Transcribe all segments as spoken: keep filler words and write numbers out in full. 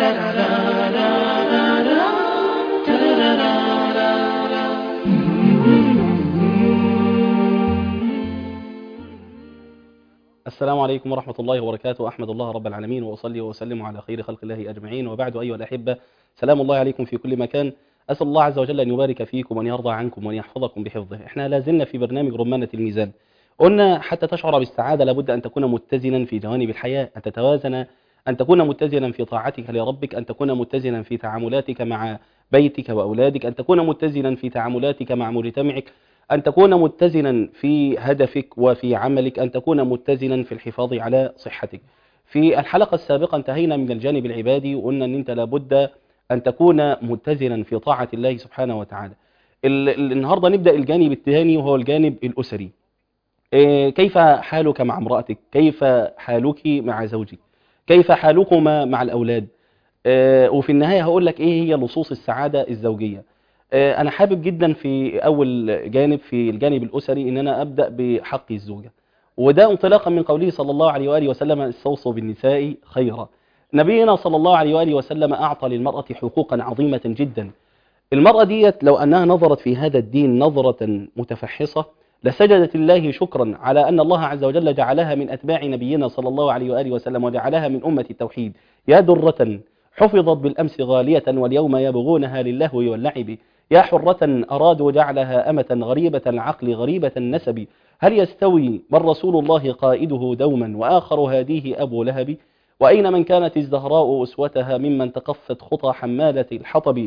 السلام عليكم ورحمة الله وبركاته. أحمد الله رب العالمين وأصلي وأسلم على خير خلق الله أجمعين، وبعد أيها الأحبة، سلام الله عليكم في كل مكان. أسأل الله عز وجل أن يبارك فيكم وأن يرضى عنكم وأن يحفظكم بحفظه. إحنا لازلنا في برنامج رمانة الميزان. قلنا حتى تشعر بالسعادة لابد أن تكون متزنا في جوانب الحياة، أن تتوازن، أن تكون متزنا في طاعتك لربك، أن تكون متزنا في تعاملاتك مع بيتك وأولادك، أن تكون متزنا في تعاملاتك مع مجتمعك، أن تكون متزنا في هدفك وفي عملك، أن تكون متزنا في الحفاظ على صحتك. في الحلقة السابقة انتهينا من الجانب العبادي وقلنا أن أنت لابد أن تكون متزنا في طاعة الله سبحانه وتعالى. ال- النهاردة نبدأ الجانب الثاني وهو الجانب الأسري. إيه، كيف حالك مع امرأتك؟ كيف حالك مع زوجك؟ كيف حالكما مع الأولاد؟ آه، وفي النهاية هقول لك ايه هي لصوص السعادة الزوجية. آه، انا حابب جدا في اول جانب في الجانب الاسري ان انا ابدأ بحق الزوجة، وده انطلاقا من قوله صلى الله عليه وآله وسلم: استوصوا بالنساء خيرا. نبينا صلى الله عليه وآله وسلم اعطى للمرأة حقوقا عظيمة جدا. المرأة ديت لو أنها نظرت في هذا الدين نظرة متفحصة لسجدت الله شكرا على أن الله عز وجل جعلها من أتباع نبينا صلى الله عليه وآله وسلم وجعلها من أمة التوحيد. يا درة حفظت بالأمس غالية واليوم يبغونها للهو واللعب. يا حرة أرادوا جعلها أمة غريبة العقل غريبة النسب. هل يستوي من رسول الله قائده دوما وآخر هاديه أبو لهب؟ وأين من كانت الزهراء أسوتها ممن تقفت خطى حمالة الحطب؟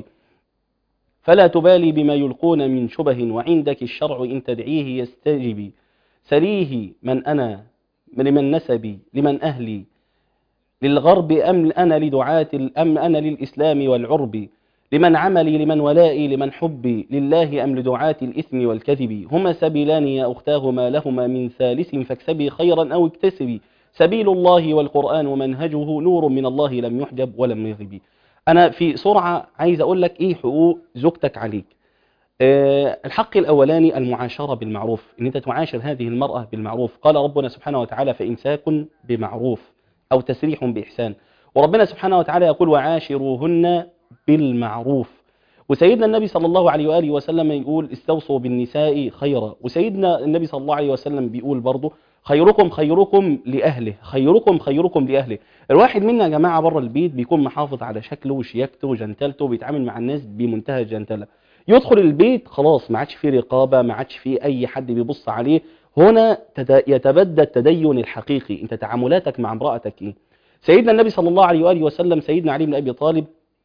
فلا تبالي بما يلقون من شبه وعندك الشرع إن تدعيه يستجب. سريه من أنا لمن نسبي لمن أهلي للغرب أم أنا لدعاة الأم أنا للإسلام والعرب؟ لمن عملي لمن ولائي لمن حبي لله أم لدعاة الإثم والكذب؟ هما سبيلان يا أختاه ما لهما من ثالث فاكسبي خيرا أو اكتسبي. سبيل الله والقرآن ومنهجه نور من الله لم يحجب ولم يغب. أنا في سرعة عايز أقول لك إيه حقوق زوجتك عليك. أه الحق الأولاني المعاشرة بالمعروف، إن أنت تعاشر هذه المرأة بالمعروف. قال ربنا سبحانه وتعالى: فإمساك بمعروف أو تسريح بإحسان. وربنا سبحانه وتعالى يقول: وعاشروهن بالمعروف. وسيدنا النبي صلى الله عليه وآله وسلم يقول: استوصوا بالنساء خيرا. وسيدنا النبي صلى الله عليه وسلم بيقول برضه: خيركم خيركم لأهله، خيركم خيركم لأهله. الواحد منا يا جماعة بره البيت بيكون محافظ على شكله وشياكته وجنتلته، بيتعامل مع الناس بمنتهى الجنتلة. يدخل البيت خلاص ما عادش فيه رقابة، ما عادش فيه أي حد بيبص عليه. هنا يتبدى التدين الحقيقي. أنت تعاملاتك مع امرأتك إيه؟ سيدنا النبي صلى الله عليه وآله وسلم سيدنا علي بن أبي طالب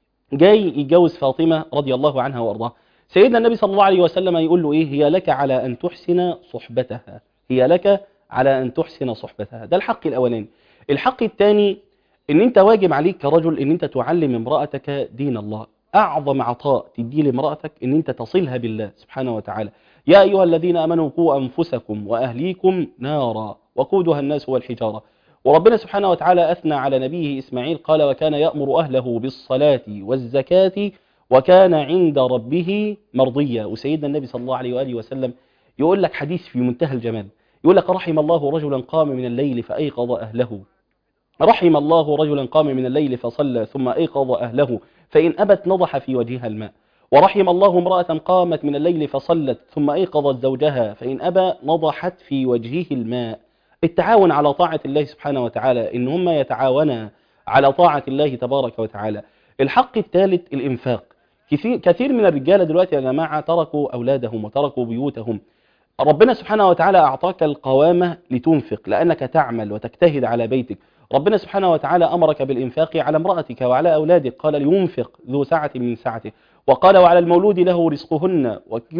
جاي يتجوز فاطمة رضي الله عنها وارضاها. سيدنا النبي صلى الله عليه وسلم يقول له ايه: هي لك على ان تحسن صحبتها، هي لك على ان تحسن صحبتها. ده الحق الاولاني. الحق الثاني ان انت واجب عليك كرجل ان انت تعلم امرأتك دين الله. اعظم عطاء تديه لامرأتك ان انت تصلها بالله سبحانه وتعالى. يا ايها الذين امنوا قوا انفسكم واهليكم نارا وقودها الناس والحجارة. وربنا سبحانه وتعالى أثنى على نبيه إسماعيل قال: وكان يأمر أهله بالصلاة والزكاة وكان عند ربه مرضيا. وسيدنا النبي صلى الله عليه وآله وسلم يقول لك حديث في منتهى الجمال، يقول لك: رحم الله رجلا قام من الليل فأيقظ أهله، رحم الله رجلا قام من الليل فصلى ثم أيقظ أهله فإن أبت نضح في وجهها الماء. ورحم الله امرأة قامت من الليل فصلت ثم أيقظت زوجها فإن أبى نضحت في وجهه الماء. التعاون على طاعة الله سبحانه وتعالى، إن هم يتعاونا على طاعة الله تبارك وتعالى. الحق الثالث الإنفاق. كثير, كثير من الرجال دلوقتي يا جماعة تركوا أولادهم وتركوا بيوتهم. ربنا سبحانه وتعالى أعطاك القوامة لتنفق لأنك تعمل وتجتهد على بيتك. ربنا سبحانه وتعالى أمرك بالإنفاق على امرأتك وعلى أولادك، قال: لينفق ذو سعة من سعته. وقال: وعلى المولود له رزقهن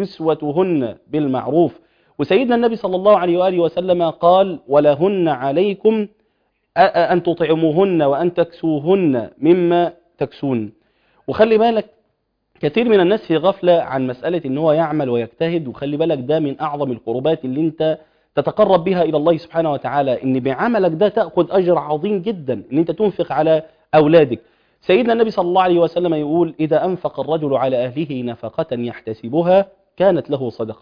وكسوتهن بالمعروف. وسيدنا النبي صلى الله عليه وآله وسلم قال: ولهن عليكم أن تطعموهن وأن تكسوهن مما تكسون. وخلي بالك كثير من الناس في غفلة عن مسألة ان هو يعمل ويجتهد، وخلي بالك ده من أعظم القربات اللي انت تتقرب بها إلى الله سبحانه وتعالى، ان بعملك ده تأخذ أجر عظيم جدا ان انت تنفق على أولادك. سيدنا النبي صلى الله عليه وسلم يقول: إذا أنفق الرجل على أهله نفقة يحتسبها كانت له صدقة.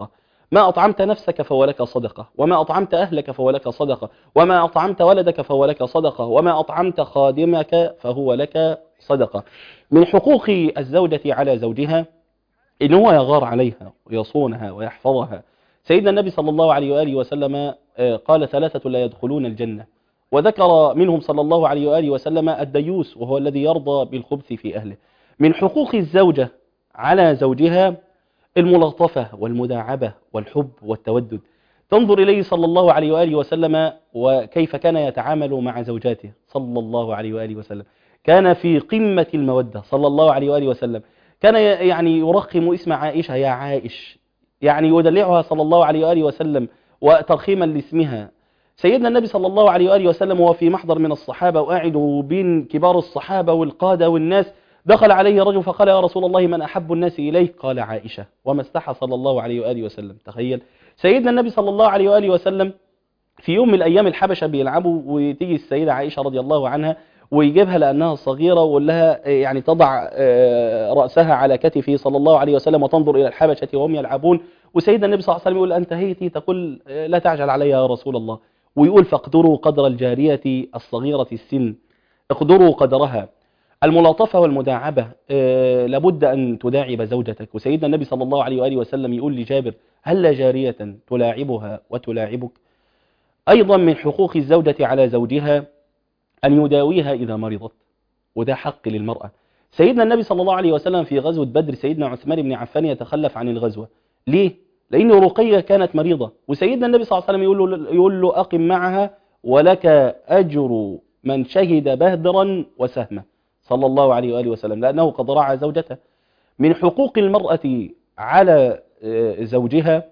ما أطعمت نفسك فهو لك صدقة، وما أطعمت أهلك فهو لك صدقة، وما أطعمت ولدك فهو لك صدقة، وما أطعمت خادمك فهو لك صدقة. من حقوق الزوجة على زوجها إن هو يغار عليها ويصونها ويحفظها. سيدنا النبي صلى الله عليه وآله وسلم قال ثلاثة لا يدخلون الجنة، وذكر منهم صلى الله عليه وآله وسلم الديوس، وهو الذي يرضى بالخبث في أهله. من حقوق الزوجة على زوجها الملاطفة والمداعبة والحب والتودد. تنظر إليه صلى الله عليه وآله وسلم وكيف كان يتعامل مع زوجاته صلى الله عليه وآله وسلم. كان في قمة المودة صلى الله عليه وآله وسلم. كان يعني يرخم اسم عائشة يا عائش، يعني يدلعها صلى الله عليه وآله وسلم وترخيما لاسمها. سيدنا النبي صلى الله عليه وآله وسلم وهو في محضر من الصحابة وقاعد بين كبار الصحابة والقادة والناس، دخل عليه رجل فقال يا رسول الله من أحب الناس إليه؟ قال عائشة، وما استحى صلى الله عليه وآله وسلم. تخيل سيدنا النبي صلى الله عليه وآله وسلم في يوم من الأيام الحبشة بيلعبوا، وتيجي السيدة عائشة رضي الله عنها ويجيبها لأنها صغيرة ويقول لها يعني تضع رأسها على كتفه صلى الله عليه وسلم وتنظر إلى الحبشة وهم يلعبون. وسيدنا النبي صلى الله عليه وسلم يقول أنت هيتي تقول لا تعجل علي يا رسول الله، ويقول فاقدروا قدر الجارية الصغيرة السن، اقدروا قدرها. الملاطفة والمداعبة آه لابد أن تداعب زوجتك. وسيدنا النبي صلى الله عليه وآله وسلم يقول لجابر هل جارية تلاعبها وتلاعبك؟ أيضا من حقوق الزوجة على زوجها أن يداويها إذا مرضت، وده حق للمرأة. سيدنا النبي صلى الله عليه وسلم في غزوة بدر سيدنا عثمان بن عفان يتخلف عن الغزوة. ليه؟ لأن رقية كانت مريضة، وسيدنا النبي صلى الله عليه وسلم يقول له, يقول له أقم معها ولك أجر من شهد بهدرا وسهمة صلى الله عليه وآله وسلم، لأنه قد راعى زوجته. من حقوق المرأة على زوجها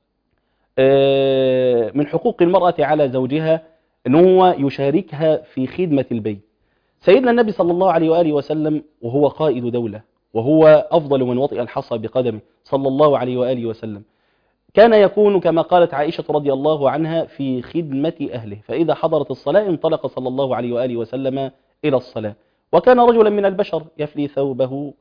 من حقوق المرأة على زوجها أن هو يشاركها في خدمة البيت. سيدنا النبي صلى الله عليه وآله وسلم وهو قائد دولة، وهو أفضل من وطئ الحصى بقدمه صلى الله عليه وآله وسلم، كان يكون كما قالت عائشة رضي الله عنها في خدمة أهله، فإذا حضرت الصلاة انطلق صلى الله عليه وآله وسلم إلى الصلاة. وكان رجلا من البشر يفلي ثوبه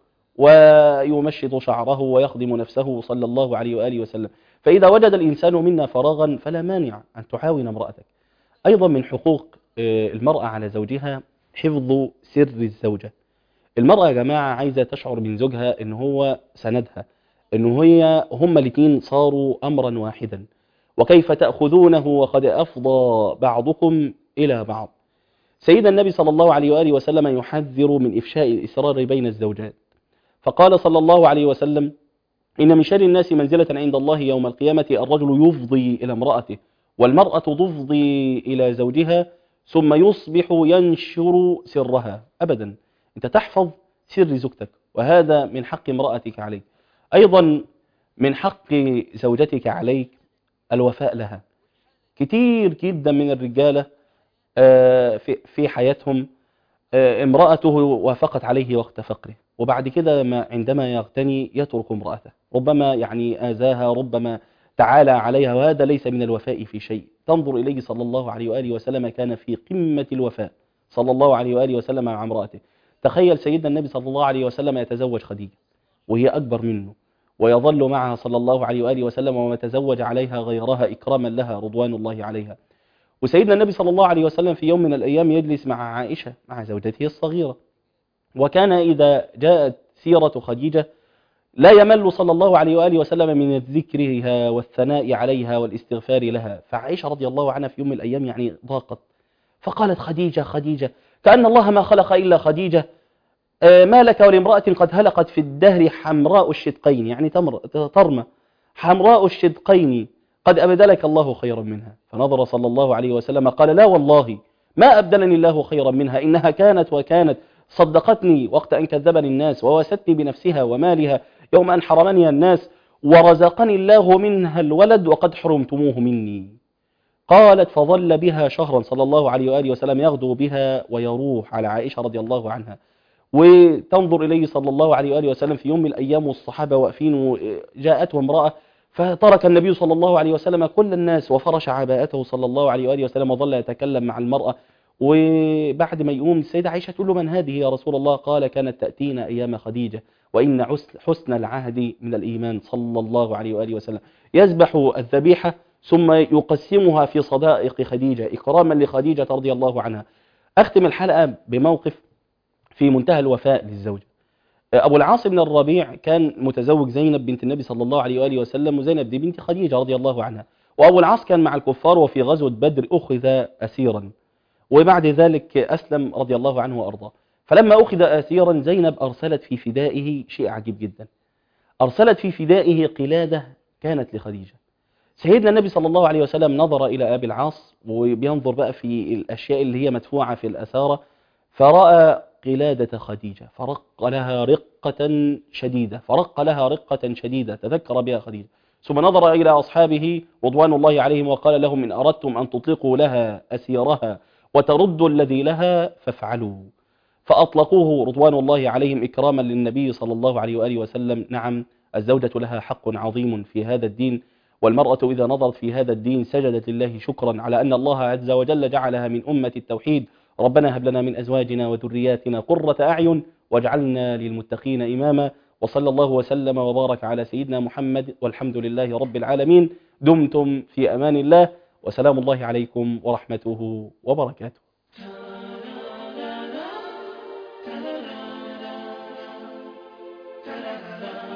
ويمشط شعره ويخدم نفسه صلى الله عليه وآله وسلم. فإذا وجد الإنسان منا فراغا فلا مانع أن تعاون امرأتك. أيضا من حقوق المرأة على زوجها حفظ سر الزوجة. المرأة يا جماعة عايزة تشعر من زوجها إن هو سندها، إن هي هم الاثنين صاروا أمرا واحدا. وكيف تأخذونه وقد أفضى بعضكم إلى بعض. سيدنا النبي صلى الله عليه وآله وسلم يحذر من إفشاء الإسرار بين الزوجات، فقال صلى الله عليه وسلم إن من شر الناس منزلة عند الله يوم القيامة الرجل يفضي إلى امرأته، والمرأة تفضي إلى زوجها، ثم يصبح ينشر سرها. أبدا، أنت تحفظ سر زوجتك، وهذا من حق امرأتك عليك. أيضا من حق زوجتك عليك الوفاء لها. كتير جدا من الرجالة في حياتهم امرأته وافقت عليه وقت فقره، وبعد كده ما عندما يغتني يترك امرأته، ربما يعني آذاها، ربما تعالى عليها، وهذا ليس من الوفاء في شيء. تنظر إليه صلى الله عليه وآله وسلم كان في قمة الوفاء صلى الله عليه وآله وسلم مع امرأته. تخيل سيدنا النبي صلى الله عليه وسلم يتزوج خديجة وهي أكبر منه، ويظل معها صلى الله عليه وآله وسلم وما تزوج عليها غيرها إكراما لها رضوان الله عليها. وسيدنا النبي صلى الله عليه وسلم في يوم من الأيام يجلس مع عائشة مع زوجته الصغيرة، وكان إذا جاءت سيرة خديجة لا يمل صلى الله عليه وآله وسلم من ذكرها والثناء عليها والاستغفار لها. فعائشة رضي الله عنها في يوم من الأيام يعني ضاقت، فقالت خديجة خديجة كأن الله ما خلق إلا خديجة، ما لك ولامرأة قد هلقت في الدهر حمراء الشدقين، يعني تمر ترمى حمراء الشدقين قد أبدلك الله خيرا منها. فنظر صلى الله عليه وسلم قال لا والله ما أبدلني الله خيرا منها، إنها كانت وكانت صدقتني وقت أن كذبني الناس، ووستني بنفسها ومالها يوم أن حرمني الناس، ورزقني الله منها الولد وقد حرمتموه مني. قالت فظل بها شهرا صلى الله عليه وآله وسلم يغدو بها ويروح على عائشة رضي الله عنها. وتنظر إليه صلى الله عليه وآله وسلم في يوم من الأيام والصحابة واقفين، وجاءته امرأة فترك النبي صلى الله عليه وسلم كل الناس وفرش عباءته صلى الله عليه وآله وسلم وظل يتكلم مع المرأة، وبعد ما يقوم السيدة عائشة تقول له من هذه يا رسول الله؟ قال كانت تأتينا أيام خديجة وإن حسن العهد من الإيمان صلى الله عليه وآله وسلم. يذبح الذبيحة ثم يقسمها في صدائق خديجة إكراما لخديجة رضي الله عنها. أختم الحلقة بموقف في منتهى الوفاء للزوجة. أبو العاص بن الربيع كان متزوج زينب بنت النبي صلى الله عليه وآله وسلم، وزينب دي بنت خديجة رضي الله عنها. وأبو العاص كان مع الكفار وفي غزوة بدر أخذ أسيرا، وبعد ذلك أسلم رضي الله عنه وأرضاه. فلما أخذ أسيرا زينب أرسلت في فدائه شيء عجيب جدا، أرسلت في فدائه قلادة كانت لخديجة. سيدنا النبي صلى الله عليه وسلم نظر إلى أبي العاص وبينظر بقى في الأشياء اللي هي مدفوعة في الأسارة، فرأى قلادة خديجة فرق لها رقة شديدة، فرق لها رقة شديدة تذكر بها خديجة. ثم نظر إلى أصحابه رضوان الله عليهم وقال لهم إن أردتم أن تطلقوا لها أسيرها وتردوا الذي لها فافعلوا. فأطلقوه رضوان الله عليهم إكراما للنبي صلى الله عليه وآله وسلم. نعم، الزوجة لها حق عظيم في هذا الدين، والمرأة إذا نظرت في هذا الدين سجدت لله شكرا على أن الله عز وجل جعلها من أمة التوحيد. ربنا هب لنا من أزواجنا وذرياتنا قرة أعين واجعلنا للمتقين إماما. وصلى الله وسلم وبارك على سيدنا محمد والحمد لله رب العالمين. دمتم في أمان الله، وسلام الله عليكم ورحمته وبركاته. La la la